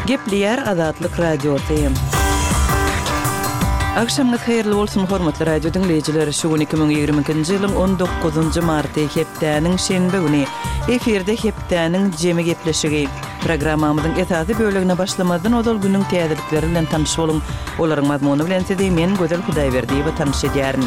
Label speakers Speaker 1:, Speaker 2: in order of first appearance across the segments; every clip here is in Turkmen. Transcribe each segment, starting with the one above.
Speaker 1: Gepleyer Azatlyk radiosyň. Akşamınız hayırlı olsun hormatly radio dinleyijileri. Şu 2022-nji ýylyň 19-njy marty hepdäniň şenbe güni eferde hepdäniň jemi gepleşigi programmamyzyň esasy bölegine başlamadan odal günüň täzelikleri bilen tanyş bolun. Olaryň mazmuny bilen sizi men Gözel Hudaýberdiýew tanyş edýärin.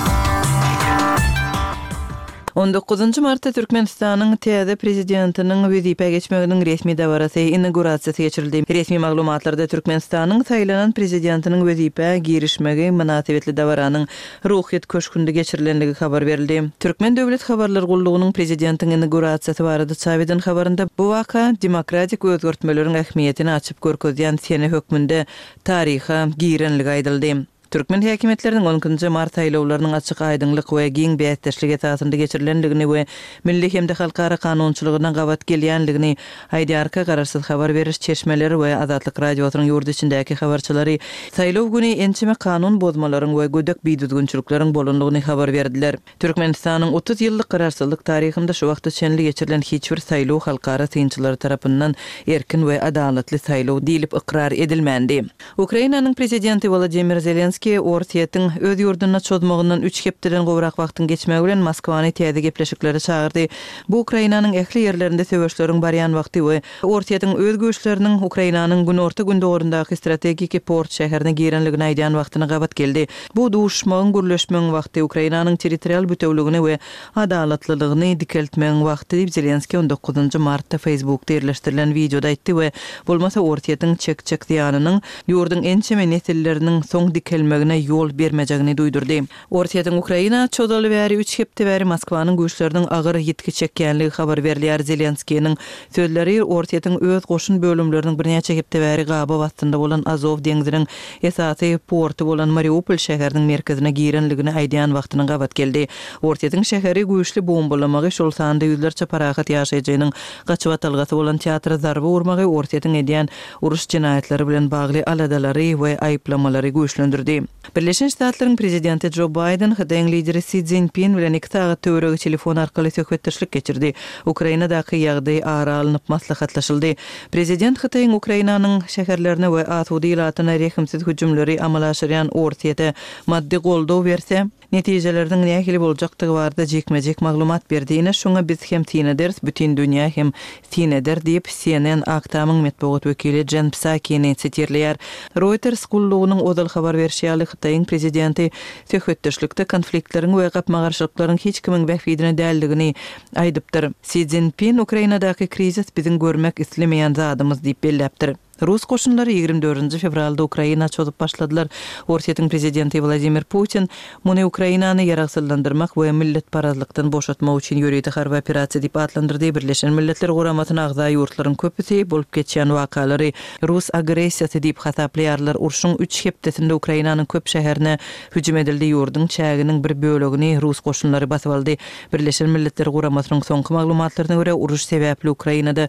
Speaker 1: 19 Martda Türkmenistanyň täze prezidentiniň wezipä geçmeginiň resmi dawarasy inaugurasiýasy geçirildi. Resmi maglumatlarda Türkmenistanyň saýlanan prezidentiniň wezipä girişmegi münasibetli dawaranyň ruhyet köşkünde geçirilenligi habar berildi. Türkmen döwlet habarlar gullugynyň prezidentiň inaugurasiýasy barada çaweden habarynda bu waka demokratik özgörtmeleriň ähmiýetini açyp görkezýän sene hökmünde taryha girenligi aýdyldy. Türkmen häkimetlerining 10 mart aýlawlarynyň açyk aýdynlyk we giň beýetdeşlik esasynda geçirilenligini we milli hemde halkara kanunçylygyna gawat gelýänligini aýdýarka gararsyz habar beriş çeşmeleri we Azatlyk radiosynyň ýurt içindäki habarçylary saýlaw güni ençime kanun bozmalaryň we gödek biýdüzgünçülikleriň bolundygyny habar berdiler. Türkmenistanyň 30 ýyllyk gararsyzlyk taryhynda şu wagtda çenli geçirilen hiç bir saýlaw halkara synçylary tarapyndan erkin we adalatly saýlaw diýilip ikrar edilmändi. Ukrainanyň prezidenti Volodymyr Zelenskiy Ortiýetiň öz ýurduna çözmeginiň 3 hepdeden gowrak wagtyň geçmegi bilen Moskwany täze gepleşikleri çağırdy. Bu Ukrainanyň ähli ýerlerinde söwüşleriň barýan wagty we Ortiýetiň öz güýçleriniň Ukrainanyň günorta gündorundaky strategik port şäherine girenligini aýdýan wagtyna gabat geldi. Bu duşmagyň gürleşmegiň wagty Ukrainanyň territorial bütewligini we adalatlylygyny dikeltmegiň wagty diýip Zelenskiy 19 martda Facebookda ýerleşdirilen videoda aýtdy we bolmasa Ortiýetiň çek diýanynyň ýurdun ençeme nesilleriniň soň dikelmegine ýol bermejegini duýdurdy. Ortiýetiň Ukraina çözaly bäri 3 hepde bäri Moskwanyň güýçleriniň agyr ýetki çekýänligi habar berilýär. Zelenskiýiň sözleri Ortiýetiň öz goşun bölümleriniň birnäçe hepde bäri gaba wagtynda bolan Azov deňziniň esasy porty bolan Mariupol şäheriniň merkezine girenligini aýdýan wagtyna gabat geldi. Ortiýetiň şäheri güýçli bombalamagy şol sanda ýüzlerçe parahat ýaşaýjynyň gaçyp atalgasy bolan teatr zarby urmagy Ortiýetiň edýän uruş jinaýatları bilen bagly aladalary we aýplamalary güýçlendirdi. Birleşen Ştatlaryň prezidenti Joe Biden Hydaýyň lideri Xi Jinping bilen 2 saat töweregi telefon arkaly söhbetdeşlik geçirdi. Ukrainadaky ýagdaý ara alynıp maslahatlaşyldy. Prezident Hydaýyň Ukrainanyň şäherlerine we Asudy ýylatyna rehimsiz hüjümleri amal aşyrýan Ortiýete maddi goldaw berse, netijeleriniň nähili boljakdygy barada jekmejek maglumat berdiňe şoňa biz hem tin ederiz, bütün dünýä hem tin eder diýip CNN aktamyň medeniýet wekili Jen Psakiň çetirleýär. Reuters gullugynyň odal habar berýäli Hydaýyň prezidenti söhbetdeşlikde konfliktlerin we gapmagarçylyklaryň hiç kimiň bähfidine däldigini aýdypdyr. Xi Jinping Ukrainadaky krizis biziň görmek islemeýän zadymyz diýip belläpdir. Rus koşunları 24 fevralda Ukraina çözdüp başladılar. Ortiýetiň prezidenti Vladimir Putin muny Ukrainany ýaragsyzlandyrmak we millet parazlykdan boşatmak üçin ýöreýdi harby operasiýa diýip adlandyrdy. Birleşen Milletler Guramatyna agza ýurtlaryň köpüsi bolup geçýän wakalary Rus agresiýasy diýip hasaplaýarlar. Urşuň 3 hepdesinde Ukrainanyň köp şäherine hüjüm edildi. Ýurdun çäginiň bir bölegini Rus koşunlary basyp aldy. Birleşen Milletler Guramatynyň soňky maglumatlaryna görä uruş sebäpli Ukrainada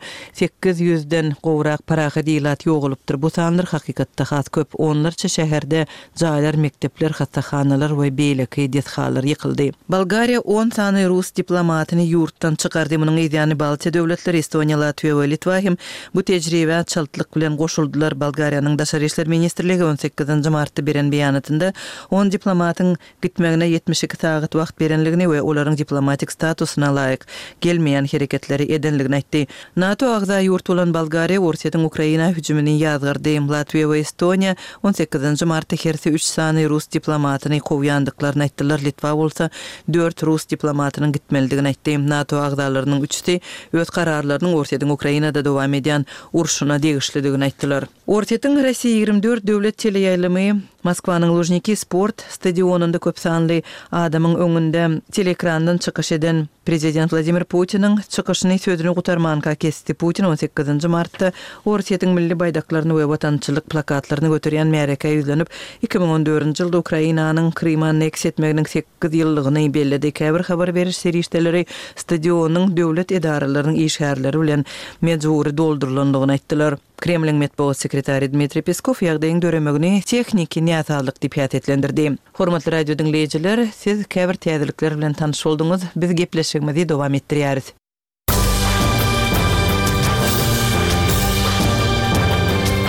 Speaker 1: 800den gowrak parahat ýylat ýogulypdyr. Bu sanlar hakykatda has köp. Onlarça şäherde jaýlar, mekdepler, hastaxanalar we beýleki deshalar ýykyldy. Bolgariýa 10 sany Rus diplomatyny ýurtdan çykardy. Munyň ýa-ni Baltiýa döwletleri Estoniýa, Latwiýa we Litwa hem bu tejribe çaltlyk bilen goşuldylar. Bolgariýanyň daşary işler ministrligi 18 martda beren beýanatynda 10 diplomatyň gitmegine 72 saat wagt berenligini we olaryň diplomatik statusyna laýyk gelmeýän hereketleri edenligini aýtdy. NATO agza ýurt bolan Bolgariýa Ortiýetiň Ukraina hüjümini ýazgyrdy. Latwiýa we Estoniýa 18 martda hersi 3 sany Rus diplomatyny kowýandyklaryny aýtdylar. Litwa bolsa 4 Rus diplomatynyň gitmelidigini aýtdy. NATO agzalarynyň 3-si öz kararlarynyň Ortiýetiň Ukrainada dowam edýän urşuna degişlidigini aýtdylar. Ortiýetiň Rossiýa 24 döwlet teleýaýlamy Moskwanyň Lujniki sport stadionunda köp sanly adamyň öňünde teleekrandan çykyş eden prezident Vladimir Putiniň çykyşyny sözüni gutarmanka kesdi. Putin 18 martda Ortiýetiň milli baýdaklaryny we watançylyk plakatlaryny götürýän mereke ýüzlenip 2014-nji ýylda Ukrainanyň Krymy anneks etmeginiň 8 ýyllygyny bellidi. Käbir habar beriş serişdeleri stadionyň döwlet edaralarynyň işgärleri bilen mejburi doldurulandygyny aýtdylar. Kremlin medeniýet sekretary Dmitri Peskov ýagdaýyň döremegini tehnik ňaýatlyk diýip ýetlendirdi. Hormatly radio dinleyijiler, siz käbir täzelikler bilen tanyş bolduňyz. Biz gepleşigimizi dowam etdirýäris.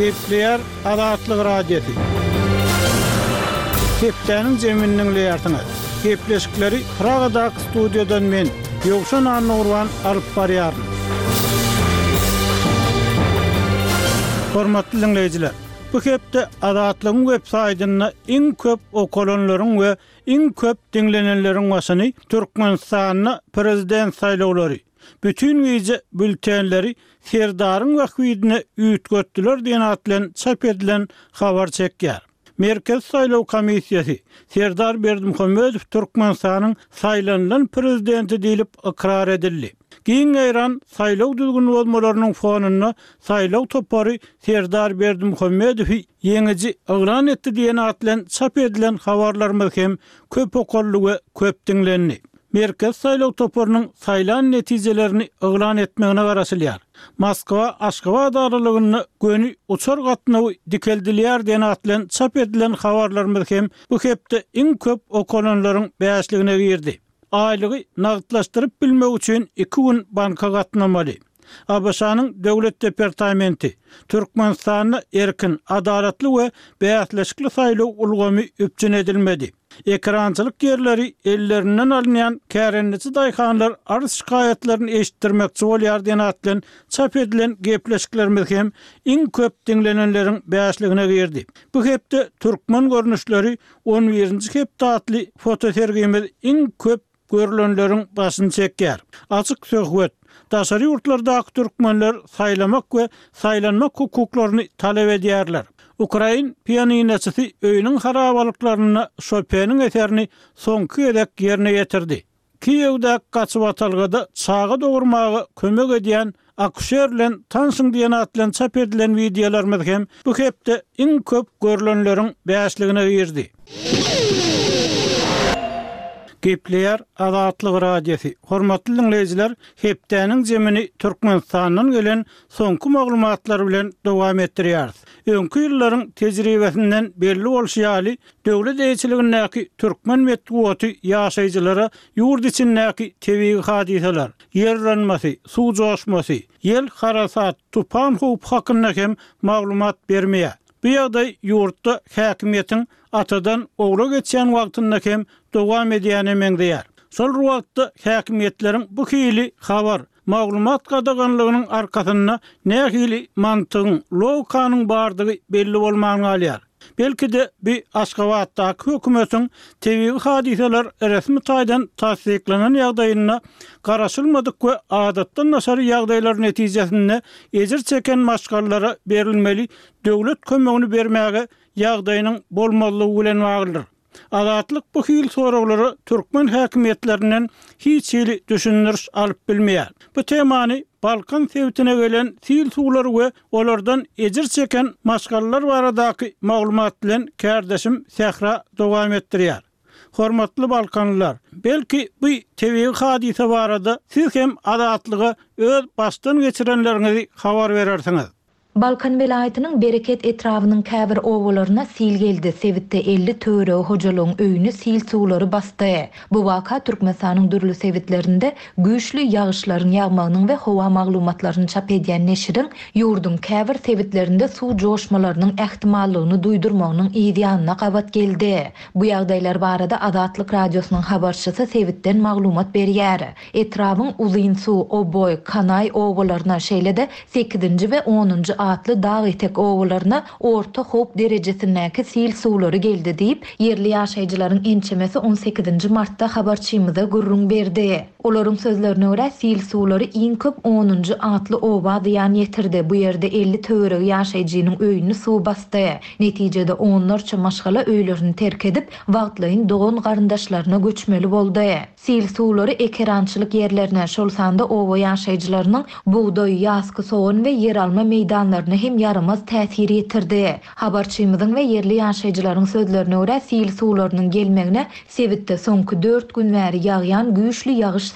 Speaker 2: Gepleyer Adatlyk radiosu. Hepdeniň jeminiň leýartyny. Gepleşikleri Pragadak studiodan men Ýogşan Anurwan alyp barýaryn. Hormatly dinleýijiler, bu hepde Adatlygyň web-saýtyna iň köp okulanlaryň we iň köp dinlenenleriň başyny Türkmenistanyň prezident saýlawlary, bütün wize bültenleri Serdaryň wagtine üýtgetdiler diýen atlan çap edilen habar çekýär. Merkez Saýlaw Komissiýasy Serdar Berdimuhammedow Türkmenistanyň saýlanlan prezidenti diýilip ikrar edildi. Giň Eýran saýlaw düzgün bolmalarynyň fonuny saýlaw topary Serdar Berdimuhammedow ýeňiji eglan etdi diýen atlan çap edilen habarlarymyz hem köp okully we köp dinlendi. Merkez saýlaw toparynyň saýlan netijelerini eglan etmegine garaşylýar. Moskwa Aşgabat daralygyny göni uçar gatnawy dikeldiler diýen atlan çap edilen habarlarymyz hem bu hepde iň köp okulanlaryň bäşligine girdi. Aýlygy nagdlaşdyryp bilmek üçin 2 gün banka gatnamaly. Abaşanyň döwlet departamenti Türkmenistanyň erkin, adalatly we bäýatleşikli saýlaw ulgamy üpçün edilmedi. Ekrançylyk yerleri ellerinden alınyan kärenliçi daýhanlar arz şikaýetlerini eşitdirmekçi bolýar diýen atlan çap edilen gepleşiklerimiz hem iň köp dinlenenleriň bäşligine girdi. Bu hepde türkmen görnüşleri 11-nji hepde atly fotosergimiz iň köp görülenleriň başyny çekýär. Açyk söhbet daşary ýurtlardaky türkmenler saýlamak we saýlanmak hukuklaryny talep edýärler. Ukrain pianineçisi öýüniň harabalyklaryny Chopin'in eserini soňky edek ýerine ýetirdi. Kiýewde gaçyp atalgada çağa dogurmagy kömek edýän akşer bilen tanşyň diýen atlan çap edilen wideolarymyz hem bu hepde iň köp görülenleriň bäşligine girdi. Gepleyer Adatlyk radiosu. Hormatly dinleýijiler, hepdeniň jemini Türkmenistanyň gelen soňky maglumatlar bilen dowam etdirýär. Öňkü ýyllaryň tejribesinden belli bolýaly, döwlet eýçiligindäki türkmen medeniýeti ýaşaýjylara ýurt içindäki tebii hadiseler, ýerlenmesi, suw joşmasy, ýel harasat, tupan howp hakynda hem maglumat bermeýär. Bu ýagdaý ýurtda häkimiýetiň atadan ogla geçen wagtynda hem dowam edýäni meňdeýär. Şol wagtda häkimiýetleriň bu hili habar, maglumat gadaganlygynyň arkasynda nähili mantygyň, logikanyň bardygy belli bolmagyny alýar. Belki de bir Aşgabatdaky hökümetiň tebii hadiseler resmi taýdan tasdiklanan ýagdaýyna garaşylmadyk we adatdan naşary ýagdaýlar netijesinde ejir çeken maşgallara berilmeli döwlet kömegini bermäge ýagdaýynyň bolmalygy bilen baglydyr. Adatlyk bu hil soraglary türkmen häkimiýetlerinden hiç hili düşündiriş alyp bilmeýär. Bu temany Balkan sewtine gelen sil suwlary we olardan ejir çeken maşgallar baradaky maglumat bilen kärdeşim Sehra dowam etdirýär. Hormatly Balkanlylar, belki bu tebii hadise barada siz hem adatlyga öz başdan geçirenlerinizi habar berersiňiz.
Speaker 3: Balkan welaýatynyň Bereket etrawynyň käbir owularyna sil geldi. Sewitde 50 töre hojalyň öýüni sil suwlary bastı. Bu waka Türkmenistanyň dürli sewitlerinde güýçli ýagyşlaryň ýagmagynyň we howa maglumatlaryny çap edýän neşiriň ýurdun käbir sewitlerinde suw joşmalarynyň ähtimallygyny duýdurmagynyň ýa-da gabat geldi. Bu ýagdaýlar barada Adatlyk radiosynyň habarçysy sewitden maglumat berýär. Etrawyň Uzynsuw, Oboy, Kanay owularyna şeýlede 8-nji we 10-njy atly dağ etek owularyna orta hop derejesindäki sil suwlary geldi diýip yerli ýaşaýjylaryň ençemesi 18-nji martda habarçymyza gurrun berdi. Olaryň sözlerine görä sil suwlary iň köp 10-njy atly oba diýan ýetirdi. Bu ýerde 50 töre ýaşaýjynyň öýüni suw bastı. Netijede onlarça maşgala öýlerini terk edip wagtlaryň dogan garyndaşlaryna göçmeli boldy. Sil suwlary ekerançylyk ýerlerine şol sanda oba ýaşaýjylarynyň buğday, ýasky soğan we yer alma meýdanlaryna hem yaramaz täsir ýetirdi. Habarçymyzyň we yerli ýaşaýjylaryň sözlerine görä sil suwlarynyň gelmegine sewitde soňky 4 gün bäri ýagýan güýçli ýagyş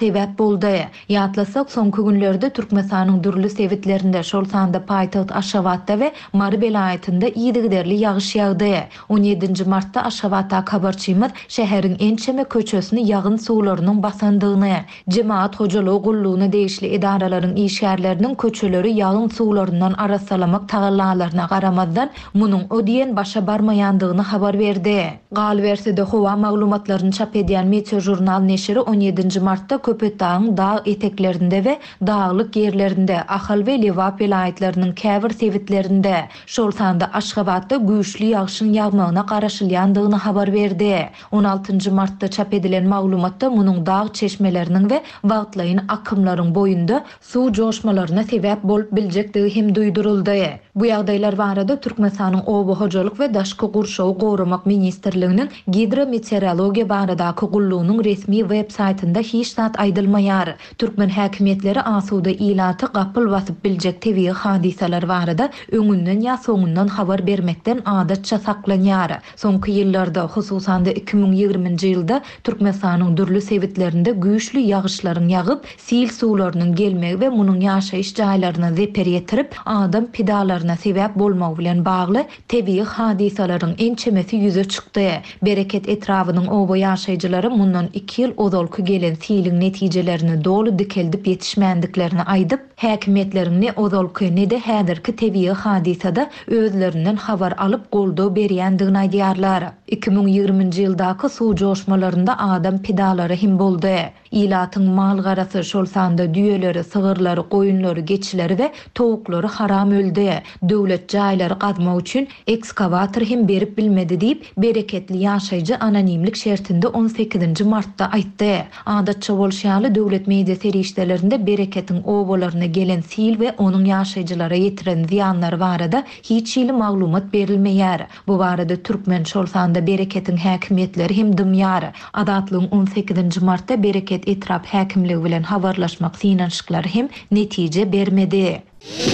Speaker 3: sebäp boldy. Ýatlasak, soňky günlerde Türkmenistanyň dürli sewitlerinde şol sanda paýtagyt Aşgabatda we Mary belaýatynda ýygyderli ýagyş ýagdy. 17 martda Aşgabatda habarçymyz şäheriň ençeme köçesini ýagyn suwlarynyň basandygyny, jemaat hojalygy gullugyna degişli edaralaryň işgärleriniň köçeleri ýagyn suwlaryndan arasalamak tagallalaryna garamazdan munyň ödiýen başa barmaýandygyny habar berdi. Galberside howa maglumatlaryny çap edýän Meteo jurnal neşiri 17 martda Köpetdağyň dağ eteklerinde we dağlyk ýerlerinde, Ahal we Lewap vilayetleriniň käbir sewitlerinde, şol sanda Aşgabatda güýçli ýagşyň ýagmagyna garaşylýandygyny habar berdi. 16 martda çap edilen maglumatda munyň dağ çeşmeleriniň we wagtlaýyn akymlaryň boýunda suw joşmalaryna sebäp bolup biljekdigi hem duýduruldy. Bu ýagdaýlar barada Türkmenistanyň Oba hojalyk we daşky gurşawy goramak ministrliginiň hidrometeorologiýa baradaky gullugynyň resmi web saytynda hiç zat aýdylmaýar. Türkmen häkimetleri asuda ilaty gapyl basyp biljek tebii hadisalar barada öňünden ýa soňundan habar bermekden adatça saklanýar. Soňky ýyllarda, hususan da 2020-nji ýylda Türkmenistanyň dürli sewitlerinde güýçli ýagyşlaryň ýagyp, sil suwlarynyň gelmegi we munyň ýaşaýyş jaýlaryna zeper ýetirip, adam pedalaryna sebäp bolmagy bilen bagly tebii hadisalaryň ençemesi ýüze çykdy. Bereket etrawynyň oba ýaşaýjylary mundan 2 ýyl ozalky gelen silin netijelerini dolu dikeldip ýetişmänliklerini aýdyp, häkimetleriň ne ozalky ne de häzirki tebii hadisada özlerinden habar alyp goldaw berýändigini aýdýarlar. 2020-nji ýyldaky suw joşmalarynda adam pedalary hem boldy. İlatyň mal garasy şol sanda düýeleri, sygyrlary, goýunlary, geçileri we tovuklary haram öldü. Döwlet jaýlary gazmak üçin ekskavator hem berip bilmedi diýip bereketli ýaşaýjy anonimlik şertinde 18 martda aýtdy. Adatça bolşýaly döwlet media serişdelerinde bereketiň obalaryna gelen sil we onuň ýaşaýjylara ýetiren ziýanlary barada hiç ýyly maglumat berilmeýär. Bu barada Türkmen şol sanda bereketiň häkimetleri hem dymýar. Adatlyň 18 martda bereket etrap häkimligi bilen habarlaşmak synanşyklary hem netije bermedi.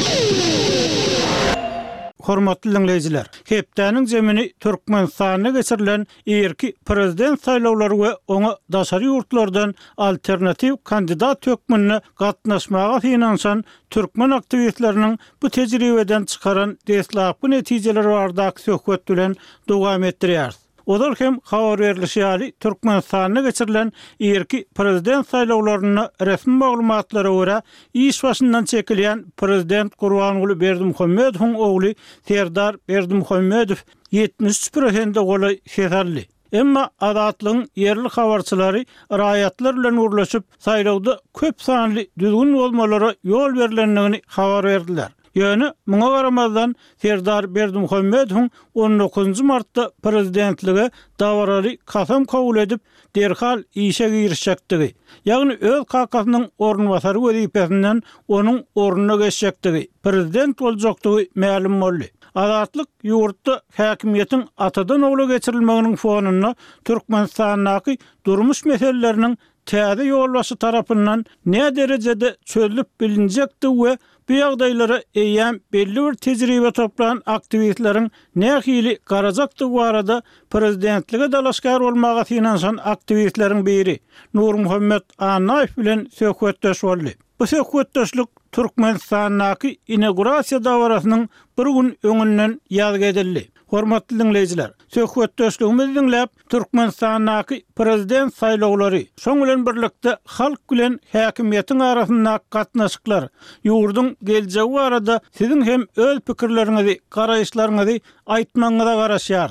Speaker 2: Hormatly dinleyijiler, Hepdäniň zemini Türkmenistana geçirilen erki prezident saýlawlary we oňa daşary ýurtlardan alternativ kandidat hökmüne gatnaşmaga finansan türkmen aktivistleriniň bu tejribeden çykaran deslapky netijeleri bardak söhbet bilen dowam etdirýär. Olar hem habar berilýär, Türkmenistana geçirilen erki prezident saýlawlaryna resmi maglumatlara görä iş başyndan çekilýän prezident Gurbanuly Berdimuhammedowyň ogly Serdar Berdimuhammedow 73% golay şeherli. Emma adatlyň yerli habarçylary raýatlar bilen urlaşyp saýlawda köp sanly düzgün bolmalara ýol berilendigini habar berdiler. Ýöne muňa garamazdan Serdar Berdimuhammedowyň 19 martda prezidentligi dawarary kasam kabul edip derhal işe girişjekdigi, ýagny öz kakasynyň ornbasary wezipesinden onuň ornuna geçjekdigi, prezident boljakdygy ma'lum boldy. Adatlyk ýurtda häkimiýetiň atadan ogla geçirilmeginiň fonuna Türkmenistanyň durmuş meseleleriniň täze ýolbaşy tarapyndan ne derejede çözülüp bilinjekdi we bu ýagdaýlara eýän belli bir tejribe toplanan aktivistleriň nähili garajakdygy barada prezidentlige dalaşgar bolmaga finansan aktivistleriň biri Nurmuhammed Anaýew bilen söhbetdeş boldy. Bu söhbetdeşlik Türkmenistanyň inaugurasiýa dawrasynyň bir gün öňünden ýad edildi. Hormatly dinleyijiler, söhbetdeşligimizi dinläp Türkmenistanyň prezident saýlawlary, şoň bilen birlikde halk bilen häkimiýetiň arasynda gatnaşyklar, ýurduň geljegi barada siziň hem öz pikirleriňizi, garaýşlaryňyzy aýtmaňyza garaşýar.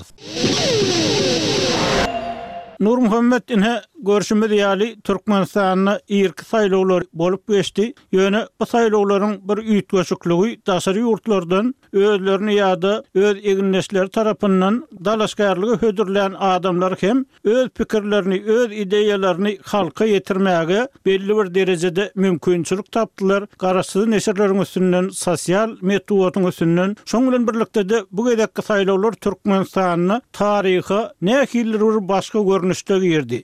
Speaker 2: Nurmuhammed inhe görüşümüz ýaly Türkmenistanyň irki saýlawlary bolup geçdi. Ýöne bu saýlawlaryň bir üýtgeçikligi daşary ýurtlardan özlerini ýa-da öz eginleşleri tarapyndan dalaşgarlygy hödürlän adamlar hem öz pikirlerini, öz ideýalaryny halka ýetirmäge belli bir derejede mümkinçilik tapdylar. Garaşsyz neşirleriň üstünden, sosial metodyň üstünden. Şoň bilen birlikde de bu gedekki saýlawlar Türkmenistanyň taryhy nähili bir başga görnüşde girdi. Bu ýerde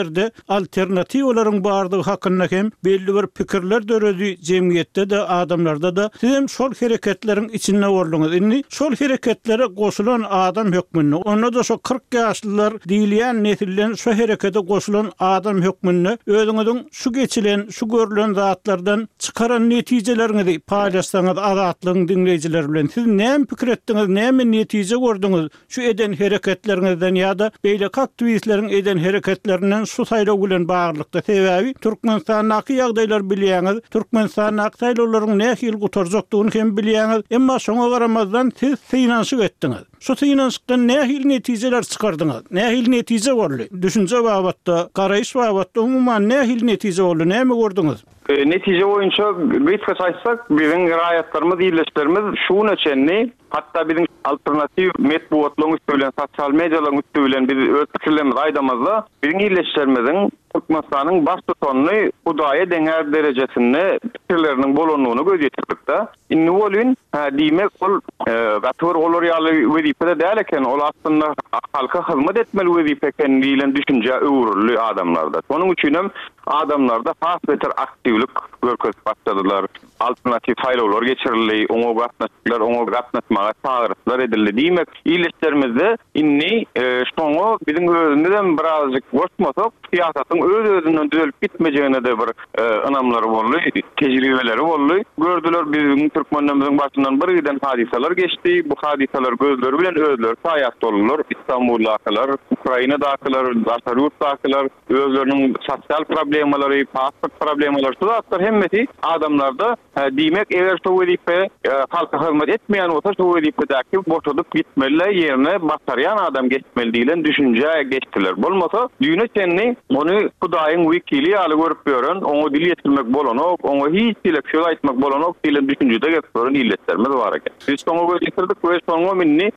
Speaker 2: ýerde alternativ olaryň bardygy hakynda hem belli bir pikirler döredi jemgyýetde de adamlarda da. Siz hem şol hereketleriň içinde bolduňyz. Indi şol hereketlere goşulan adam hökmünde, onda da şo 40 ýaşlylar diýilýän nesilden şo herekete goşulan adam hökmünde özüňiziň şu geçilen, şu görülen zatlardan çıkaran netijelerini paýlaşsaňyz azatlygyň dinleýijiler bilen. Siz näme pikir etdiňiz, näme netije gördüňiz şu eden hereketleriňizden ýa-da beýle aktivistleriň eden hereketlerinden şu saýlaw bilen baglykda sebäbi Türkmenistanyň ýagdaýlar bilýäňiz, Türkmenistanyň saýlawlaryň nähil gutarjakdygyny hem bilýäňiz. Emma şoňa garamazdan siz synanşyk etdiňiz. Şu synanşykdan nähil netijeler çykardyňyz? Nähil netije boldy? Düşünje babatda, garaýyş babatda umumyň nähil netije boldy? Näme gördüňiz?
Speaker 4: Netije boýunça gysga saýsak, biziň raýatlarymyz, ýerleşlerimiz şuň üçin hatta biziň alternativ medeniýetlaryň üstünden, sosial medialaryň üstünden biz öz pikirlerimizi aýdamazda, biziň ýerleşlerimiziň Türkmenistanyň baş tutanyny Hudaýa deňär derejesinde pikirleriniň bolanyny gözýetirdik-de. Indi bolyn, diýmek ol gatyr olar ýaly wezipe däl eken, ol aslynda halka hyzmat etmeli wezipe eken diýilen düşünje öwrüli adamlarda. Onuň üçin hem adamlarda has beter aktivlik görkezip başladylar. Alternativ saýlawlar geçirildi, oňa gatnaşyklar, oňa gatnaşmaga çağırışlar edildi. Diýmek, ýerleşlerimizde inni şoňa biziň özümizden birazjyk goşmasak, siýasatyň öz-özünden düzelip gitmejegine de bir ynamlar boldy, tejribeleri boldy. Gördüler biziň türkmenlerimiziň başyndan bir giden hadisalar geçdi. Bu hadisalar gözleri bilen özleri saýat boldular. İstanbuldakylar, Ukrainadakylar, Asyryurtdakylar, özleriniň sosial problemalary, pasport problemalary, şular hemmeti adamlarda diýmek eger şo wezipe halka hyzmat etmeýän bolsa şo wezipedäki boşadyp gitmeli, ýerine başarýan adam geçmeli diýilen düşünje geçdiler. Bolmasa düýne çenni ony Hudaýyň wekili ýaly görüp ýören, oňa dil ýetirmek bolanok, oňa hiç dilekşe aýtmak bolanok diýilen düşünjede geçýän illetlerimiz bar eken. Biz soňa göçürdik we soňa minni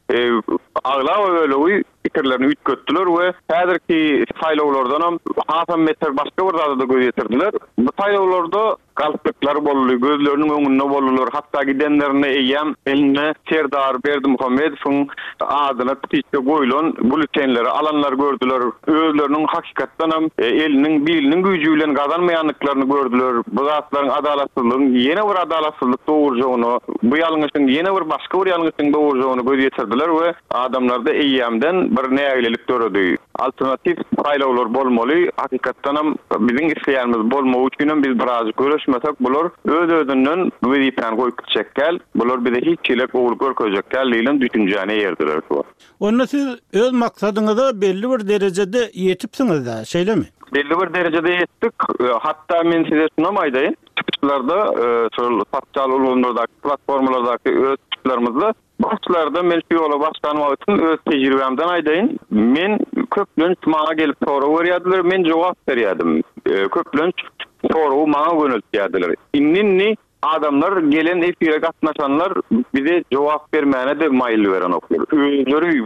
Speaker 4: agla öweli pikirlerini ütkötdiler we häzirki saýlawlardan hem Hasan Meter başga bir zada da göýetirdiler. Bu saýlawlarda galpyklar boldy, gözleriniň öňünde boldylar, hatda gidenlerine eýem eline Serdar Berdimuhammedowyň adyna tiýip goýulan bültenleri alanlar gördüler. Özleriniň hakykatdan hem eliniň biliniň güýjü bilen gazanmaýanlyklaryny gördüler. Bu zatlaryň adalatsyzlygyny, ýene bir adatsyzlyk dogurjagyny, bu ýalňyşyň ýene bir başga bir ýalňyşyň dogurjagyny göýetirdiler we adamlarda eýemden bir näýelik töredi. Alternativ saýlawlar bolmaly. Hakykatdan hem biziň isleýärimiz bolmagy üçin biz biraz görüşmesek bular öz-özünden wezipen goýup çekkel. Bular bize hiç çilek oğul görkezekkel diýilen düşünjäni ýerdiler.
Speaker 2: Onda siz öz maksadyňyza belli bir derejede ýetipsiňiz da, şeýlemi?
Speaker 4: Belli bir derejede ýetdik. Hatta men size şunam aýdaýyn. Çıkışlarda, sosial ulgamlardaky, platformalardaky öz çıkışlarymyzda başlarda men şu ýola başlanmak üçin öz tejribemden aýdaýyn. Men köplenç maňa gelip soraw berýärdiler, men jogap berýärdim. Köplenç soraw maňa göneltýärdiler. Inni adamlar gelen efire gatnaşanlar bize jogap bermäne de maýl beren oklar. Özleri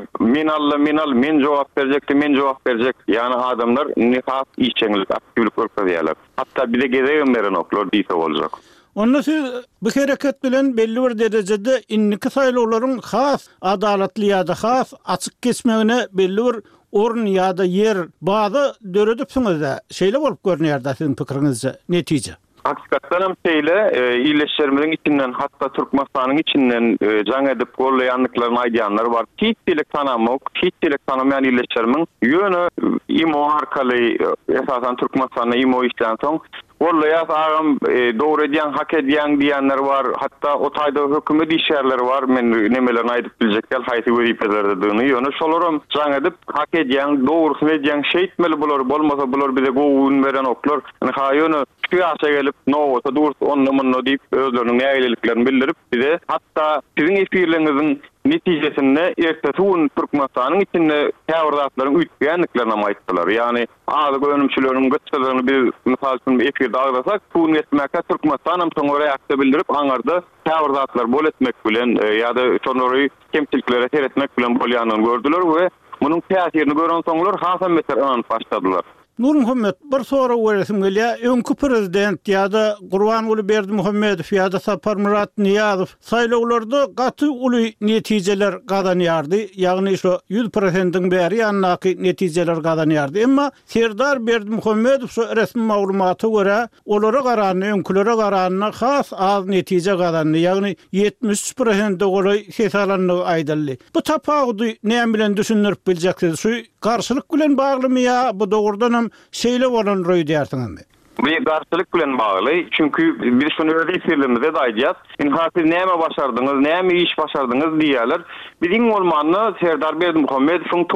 Speaker 4: men jogap berjekdim, men jogap berjek. Ýani adamlar nihas işçilik aktivlik görkezýärler. Hatta bize gezegen beren oklar diýse boljak.
Speaker 2: Onda siz bu hereket bilen belli bir derejede inniki saýlawlaryň has adalatly ýa-da has açyk geçmegine belli bir orun ýa-da ýer baza döredipsiňiz-de. Şeýle bolup görnýär-de siziň pikiriňizce netije.
Speaker 4: Hakykatdan hem şeýle ýerleşlerimiziň içinden, hatta Türkmenistanyň içinden jaň edip gollaýanlyklaryny aýdýanlar bar. Hiç dilek tanamok, hiç dilek tanamaýan ýerleşlerimiň ýöne IMO arkaly esasan Türkmenistanyň IMO işlän soň gollaýas agam dogry edýän, hak edýän diýenler bar. Hatta o taýda hökümet işgärleri bar. Men nemelerini aýdyp biljekler, haýsy wezipelerde dyny ýöne şolaram jaň edip hak edýän, dogry edýän şeý etmeli bular. Bolmasa bular bize goýun beren oklar. Haýony şu gelip no olsa durs onlamanno diýip özleriniň näýeliklerini bildirip bize hatta siziň efirleriňiziň netijesinde ertesi Türkmenistanyň içinde täwirdatlaryň ütgenliklerini aýtdylar. Ýani azy önümçüleriň göçlerini bir mysal üçin efirde agdasak, bu etmekde Türkmenistanyň soňra reaksiýa bildirip aňarda täwirdatlar bol etmek bilen ýa-da şonary kemçiliklere seretmek bilen bolýanyny gördüler we munyň täsirini gören soňlar Hasan Meter başladylar.
Speaker 2: Nur Muhammed bir soru weresim gelýär. Öňkü prezident ýa-da Gurbanuly Berdimuhammedow ýa-da Sapar Murat Niýazow saýlawlarda gaty uly netijeler gazanýardy. Ýagny şo 100%-iň bäri ýannaky netijeler gazanýardy. Emma Serdar Berdimuhammedow şo resmi maglumaty görä olara garany, öňkülere garany has az netije gazandy. Ýagny 73%-de goly hesalanlygy aýdyldy. Bu tapawdy näme bilen düşünürip biljeksiz? Şu garşylyk bilen baglymy ýa bu dogrudan şeýle bolan roý diýersiňizmi?
Speaker 4: Bir garşylyk bilen bagly. Çünkü biz şunu öýdýäsizlemizde daýjat. Siz näme başardyňyz, näme iş başardyňyz diýerler. Biziň bolmany Serdar Berdimuhammedowyň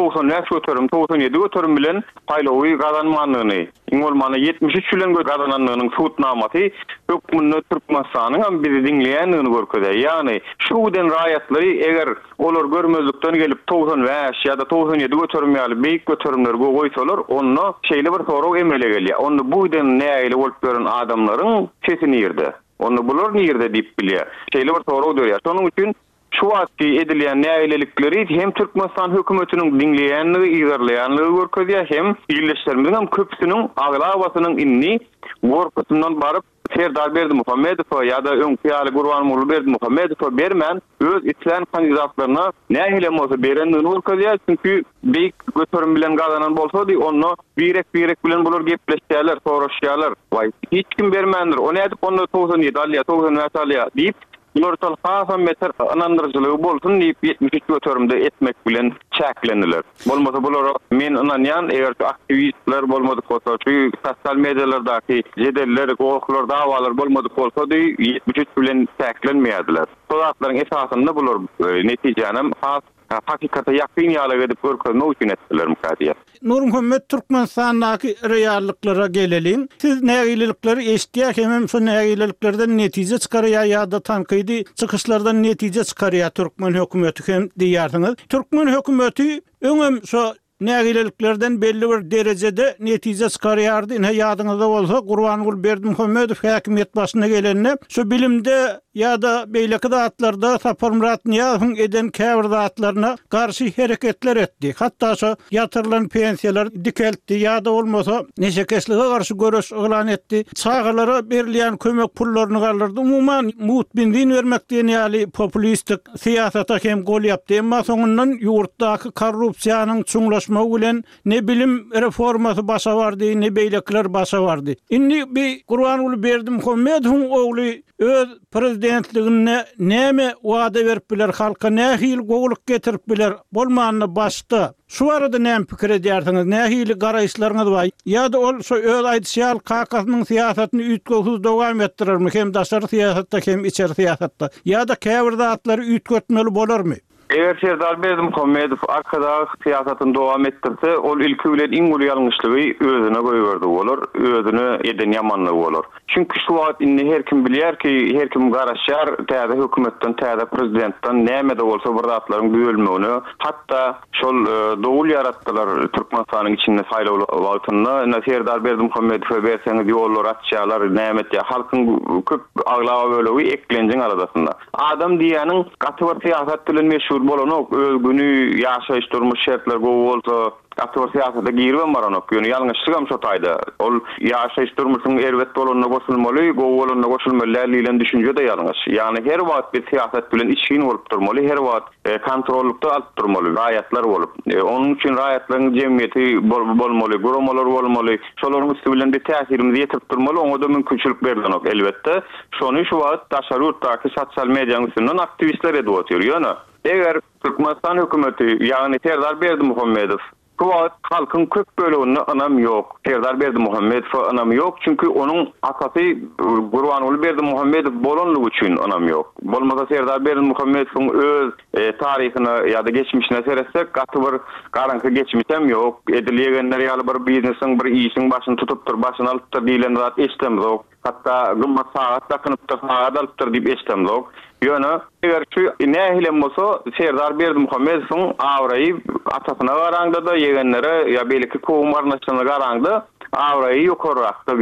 Speaker 4: 97 götürüm bilen paýlawy gazanmanlygyny, bolmany 73 bilen gazananlygynyň suwtnamaty hökümni Türkmenistanyň hem bizi dinleýänligini görkezýär. Ýagny şu bilen raýatlary eger olar görmezlikden gelip 95 ýa-da 97 götürüm ýaly beýik götürümler goýsalar, onu şeýle bir soraw emele gelýär. Onu bu bilen näýle bolup gören adamlaryň sesini ýerde. Onu bular nirde diýip bilýär. Şeýle bir soraw dörýär. Şonuň üçin şu wagtky edilýän näýlelikleri hem Türkmenistan hökümetiniň dinleýänligi, ýerleýänligi görkezýär, hem ýyllaşlarymyzyň hem köpüsiniň aglawasynyň inni gorkusyndan baryp Serdar Berdimuhammedow ýa-da öňküýäli Gurbanuly Berdimuhammedow bermän öz islen kandidatlaryna nähile bolsa berendigini görkezýär. Çünki beýik götürüm bilen gazanan bolsa-da onu birek bilen bular gepleşýärler, soraşýarlar. Vay, hiç kim bermändir. O nädip onu 97 alýa, 90 alýa diýip Nurtal Hasan meter anandırıcılığı bolsun deyip 73 götürümde etmek bilen çäklendiler. Bolmasa bular men inanýan eger aktivistler bolmady bolsa, şu sosyal medyalardaki jedeller, gowuklar, dawalar bolmady bolsa da 73 bilen çäklenmeýärdiler. Soňatlaryň esasynda bular netijenem has hakikata ýakyn ýaly edip görkezmek üçin etdiler mukaddiýet.
Speaker 2: Nur Muhammed, Türkmenistan'daki reallıklara gelelim. Siz nägilelikleri eşitýär, hem şu nägileliklerden netije çykarýar ýa-da tankydy çykyşlardan netije çykarýar Türkmen hökümeti hem diýersiňiz. Türkmen hökümeti öňem şu nägileliklerden belli bir derejede netije çykarýardy. Ýadyňyzda bolsa Gurbanuly Berdimuhammedow häkimet başyna gelende şu bilimde ýa-da beýleki zatlarda Sapar Murat Niýazowyň eden käbir zatlaryna garşy hereketler etdi. Hatda şu ýatyrylan pensiýalar dikeltdi ýa-da bolmasa neşekeslige garşy görüş elan etdi. Çağalara berilýän kömek pullaryny galdyrdy. Umuman mutbinliğin vermek diýen ýaly populistik siýasata hem gol ýapdy. Emma soňundan ýurtdaky korrupsiýanyň çuňlaşmagy bilen ne bilim reformasy başa bardy, ne beýlekler başa bardy. Indi bir Gurbanuly Berdimuhammedowyň ogly öz prezidentligine näme wada berip biler, halka nähil gowluk getirip biler, bolmanyny başda. Şu arada näme pikir edýärsiňiz? Nähili garaýşlaryňyz bar? Ýa-da ol şu öz aýdyşýal kakasynyň siýasatyny ütgösiz dowam etdirirmi? Hem daşary siýasatda hem içeri siýasatda. Ýa-da käbir zatlary ütgötmeli bolarmy?
Speaker 4: Eger Serdar Berdimuhammedow arkada siýasatyny dowam etdirse, ol ilki bilen iň uly ýalňyşlygy özüne goýberdi bolar, özüne eden ýamanlygy bolar. Çünki şu wagt indi her kim bilýär ki, her kim garaşýar täze hökümetden, täze prezidentden näme de bolsa bir zatlaryň bölmegini, hatda şol dowul yaratdylar Türkmenistanyň içinde saýlaw wagtyna. Serdar Berdimuhammedow berseňiz ýollar açýarlar, näme diýär, halkyň köp aglawa bölegi eklenjiň aradasynda. Adam diýäniň gaty bir siýasat bilen meşhur bolanok, özgünü ýaşaýyş durmuş şertler gowy bolsa, gaty bir siýasata girben baranok, ýöne ýalňyşlygam şo taýda. Ol ýaşaýyş durmuşyň erwet bolanyna goşulmaly, gowy bolanyna goşulmaly diýen düşünje de ýalňyş. Ýani her wagt bir siýasat bilen içgin bolup durmaly, her wagt kontrollukda alyp durmaly, raýatlar bolup. Onuň üçin raýatlaryň jemgyýeti bolmaly, guramalar bolmaly, şolaryň üstü bilen bir täsirimizi ýetirip durmaly, oňa da mümkinçilik berilýär elbetde. Şonu şu wagt daşary ýurtdaky sosial mediýa üstünden aktivistler edip oturýar. Ýöne eger Türkmenistan hökümeti ýagny Serdar Berdimuhammedow halkyň köp bölegini anam ýok. Serdar Berdimuhammedow anam ýok, çünki onuň asasy Gurbanuly Berdimuhammedow bolanlygy üçin anam ýok. Bolmasa Serdar Berdimuhammedowyň öz taryhyna ýa-da geçmişine seretsek, gaty bir garanky geçmişem ýok. Edilýänler ýaly bir biznesiň, bir işiň başyny tutup başyny alypdyr diýilen zat eşdem ýok. Hatta gymmat saat takanypdyr, saat alypdyr diýip eşdem ýok. Ýöne eger şu nähilem bolsa Serdar Berdimuhammedowyň awraýy atasyna garaňda da ýegenlere ýa belki kowum arnaşyna garaňda awraýy ýokarrakda biri.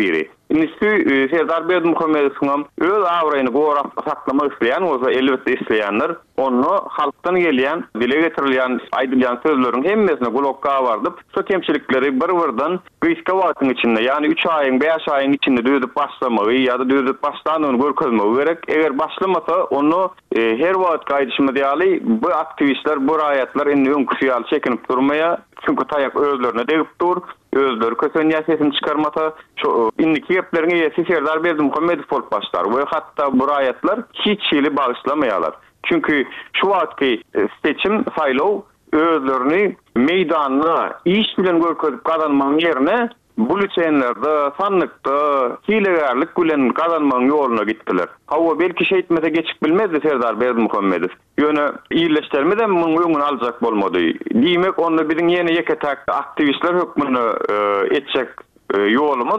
Speaker 4: Nisbi Serdar Berdimuhammedow öz awraýyny gorap saklamak isleýän bolsa elbetde isleýänler onu halktan gelýän, dile getirilýän, aýdylýan sözleriň hemmesine gulakka bardyp, şu kemçilikleri bir-birden gyýyska wagtyň içinde, ýani 3 aýyň, 5 aýyň içinde düzüp başlamagy ýa-da düzüp başlanyny görkezmegi gerek. Eger başlamasa onu her wagt gaýdyşmy diýýäli, bu aktivistler, bu raýatlar indi öňküsýal çekinip durmaya, çünkü taýak özlerine degip dur. Özleri kösen ýasesini çykarmata şu indiki geplerine ýesi Serdar Berdimuhammedow bolup başlar. We hatda bu raýatlar hiç şeýle bagyşlamaýarlar. Çünkü şu wagtky seçim saýlaw özlerini meýdanyna iş bilen görkezip kazanmagyň ýerine buluçenlerde, sanlykda, hilegarlyk bilen kazanmagyň ýoluna gitdiler. Hawa belki şeýtmese geçip bilmezdi Serdar Berdimuhammedow. Ýöne iýleşdirmeden muňa öňüni aljak bolmady. Diýmek onda biziň ýene ýeketäk aktivistler hökmüni etjek ýolumuz.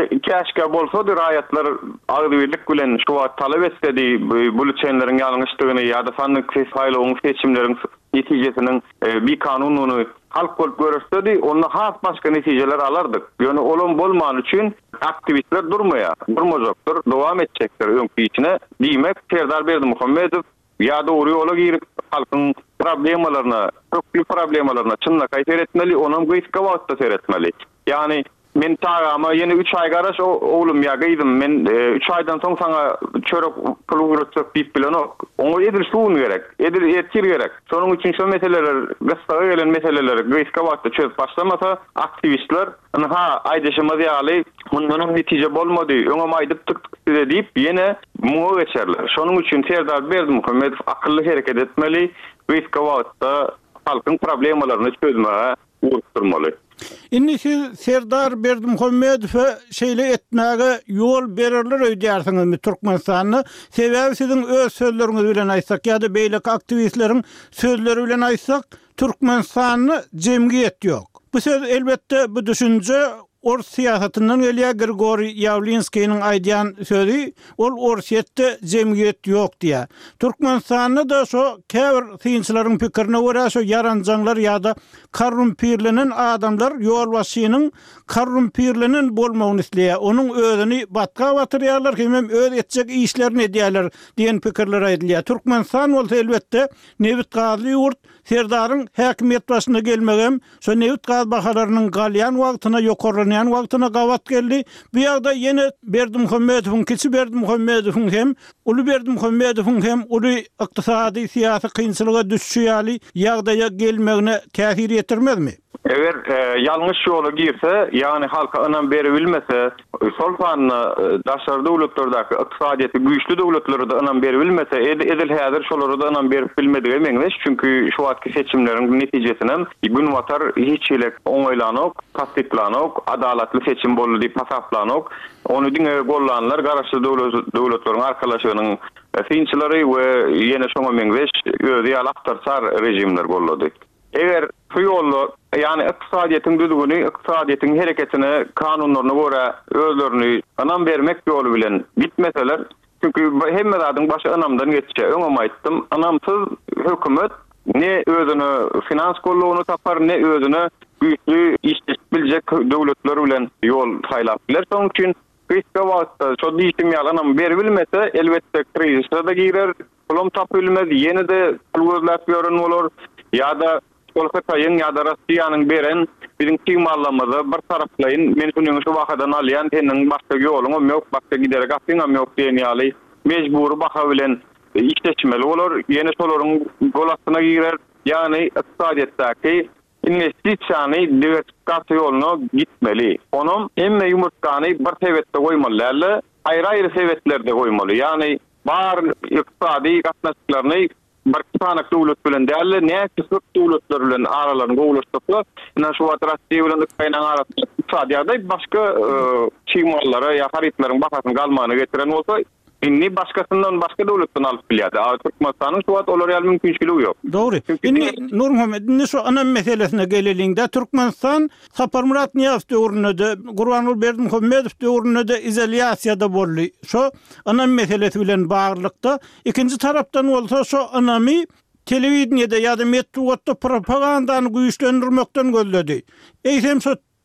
Speaker 4: Käşke bolsa-da raýatlar agdyrlyk bilen şu wagt talap etsedi, buluçenleriň ýalňyşdygyny ýa-da sanlyk saýlawyň seçimleriň netijesinin bir kanununy halk bolup görürsedi, onda has başka netijeler alardyk. Ýöne olum bolman üçin aktivistler durmajakdyr, dowam etjekler öňkü içine. Diýmek Serdar Berdimuhammedow ýa-da ury ýola girip halkyň problemalaryna, köpli problemalaryna çynlak aýtmaly, onam gyýyska wagtda seretmeli. Ýani men tagama yeni 3 ay garaş oğlum ya gıydım men 3 aydan soň sana çörek pul gurutsak diýip bilenok. Oňa edil suwun gerek, edil etkir gerek. Şonuň üçin şu meseleler, gastaga gelen meseleleri gyýyska wagtda çözüp başlamasa aktivistler ha aýdyşymy diýäli, mundan netije bolmady, öňe aýdyp tık diýip ýene muňa geçerler. Şonuň üçin Serdar Berdimuhammedow akylly hereket etmeli, gyýyska wagtda halkyň problemalaryny çözmäge uğraşdyrmaly.
Speaker 2: Indi Serdar Berdimuhammedow şeýle etmäge ýol bererler öýdýärsiňizmi Türkmenistanyny? Sebäbi siziň öz sözleriňiz bilen aýtsak ýa-da beýlek aktivistleriň sözleri bilen aýtsak, Türkmenistanyny jemgyýet ýok. Bu söz elbetde bu düşünje Ors siýasatynyň gelýär Grigoriy Yavlinskiýiň aýdýan sözi, ol Orsiýetde jemgyýet ýok diýär. Türkmenistanyny da şo käbir synçylaryň pikirine görä şo yaranjanlar ýa-da korrumpirlenen adamlar ýol başynyň korrumpirlenen bolmagyny isleýär. Onuň özüni batga batyrýarlar, hem öz etjek işlerini edýärler diýen pikirler aýdylýar. Türkmenistan bolsa elbetde Nebit Gazi ýurt Serdaryň häkimiýet başyna gelmegem, şo Nebit Gazi bahalarynyň galýan wagtyna ýokarlanýan wagtyna gawat geldi. Bu ýagda ýene Berdimuhammedowyň, keçi Berdimuhammedowyň hem Uly Berdimuhammedowyň hem uly ykdysady syýasy kynçylyga düşýäli ýagdaýa gelmegine täsir ýetirmezmi?
Speaker 4: Eger ýalňyş ýola girse, ýani halka ynam beri bilmese, sol fanny daşary dowletlerdaky ykdysadyety güýçlü dowletlerde ynam beri bilmese, edil häzir şolary da ynam berip bilmedigi meňdeş. Çünki şu wagtky seçimleriň netijesinem gün watar hiç ýylek oňaýlanok, tasdiklanok, adalatly seçim boldy diýip hasaplanyk. Onu diňe gollanlar garaşly dowletleriň arkalaşygynyň synçylary we ýene şoňa meňdeş özi alaqtarsar rejimler bollady. Eger şu ýolda ýani ykdysadyetiň düzgüni, ykdysadyetiň hereketini, kanunlaryna görä özlerini anam bermek ýoly bilen bitmeseler, çünki hemme zadyň başy anamdan geçýär. Öňe aýtdym, anamsyz hökümet ne özüni finans gollugyny tapar, ne özüni güýçlü işleşip biljek dowletler bilen ýol taýlap biler. Şonuň üçin gyýyska wagtda şo diýdim ýalanam berilmese, elbetde krizisde da girer, pulum tapylmaz, ýene de pul gözläp ýören bolar, ýa-da Kolkataýyň ýa-da Russiýanyň beren biziň tiýmallamyzy bir taraplaýyn, men şunyň şu wagtdan alýan, seniň başga ýoluňam ýok, başga giderek asyňam ýok diýen ýaly mejbur baha bilen işleşmeli bolar, ýene şolaryň golasyna girer, ýani ykdysadyetdäki investisiýany diversifikatsiýa ýoluna gitmeli. Onum emme ýumurtkany bir sebetde goýmaly, aýry-aýry sebetlerde goýmaly. Ýani bar ykdysady gatnaşyklaryny bir sanak dowlet bilen däl, näçe çok dowletler bilen aralaryny gowlaşdyplar. Ina şu wagt Russiýa bilen Ukraina arasynda ykdysadyda başga çymallara ýa haritlaryň bahasyny galmagyny getiren bolsa, inni başkasından başka dowletden alyp bilýär. Türkmenistanyň şu wagt olar ýaly mümkinçiligi ýok.
Speaker 2: Dogry. Inni Nur Muhammed, inni şu ana meselesine geleliňde Türkmenistan Saparmurat Niýaz döwründe, Gurbanuly Berdimuhammedow döwründe izolasiýada boldy. Şu ana meselesi bilen baglykda. Ikinji tarapdan bolsa şu anamy telewiziýada ýa-da medeniýetde propagandany güýçlendirmekden gözledi. Eýsem şu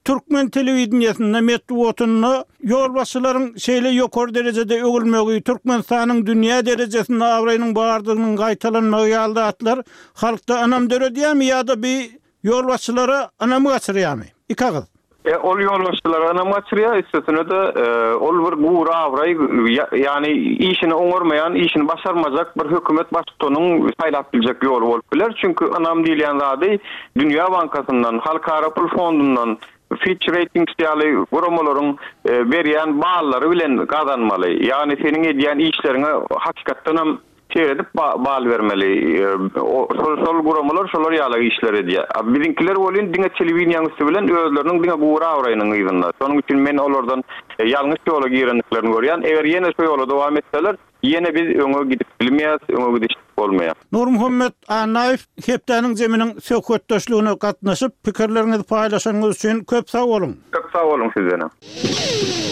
Speaker 2: Türkmen televizionyasynda metbuatyny ýolbaşçylaryň şeýle ýokary derejede ögülmegi, Türkmenistanyň dünýä derejesinde awraýynyň bardygynyň gaýtalanmagy ýaldatlar halkda anam döredýärmi ýa-da bir ýolbaşçylara anamy gaçyrýarmy? Ikagyz.
Speaker 4: Ol ýolbaşçylara anam gaçyrýar, istetine de ol bir gura awraý, ýani işini oňarmaýan, işini başarmajak bir hökümet başçysynyň saýlap biljek ýoly bolup biler. Çünki anam diýilen zady Dünýä Bankasyndan, Halkara Pul Fondundan, Fitch Ratings ýaly guramaryň berýän ballary bilen gazanmaly. Ýani seniň edýän işleriňe hakykatdan hem edip bal vermeli. Sol guramalar şolar ýaly işler edýär. Bizinkiler bolýan diňe telewizionyň üstü bilen özleriniň diňe gura awraýynyň ýygyna. Şonuň üçin men olardan ýalňyş ýola girenliklerini görýän. Eger ýene şu ýola dowam etseler, ýene biz öňe gidip bilmeýäs, öňe gidip bolmaýar.
Speaker 2: Nur Muhammed Anaýew hepdeniň zeminiň söhbetdeşligine gatnaşyp pikirlerinizi paýlaşaňyz üçin köp sag bolun.
Speaker 4: Çok sag bolun sizlere.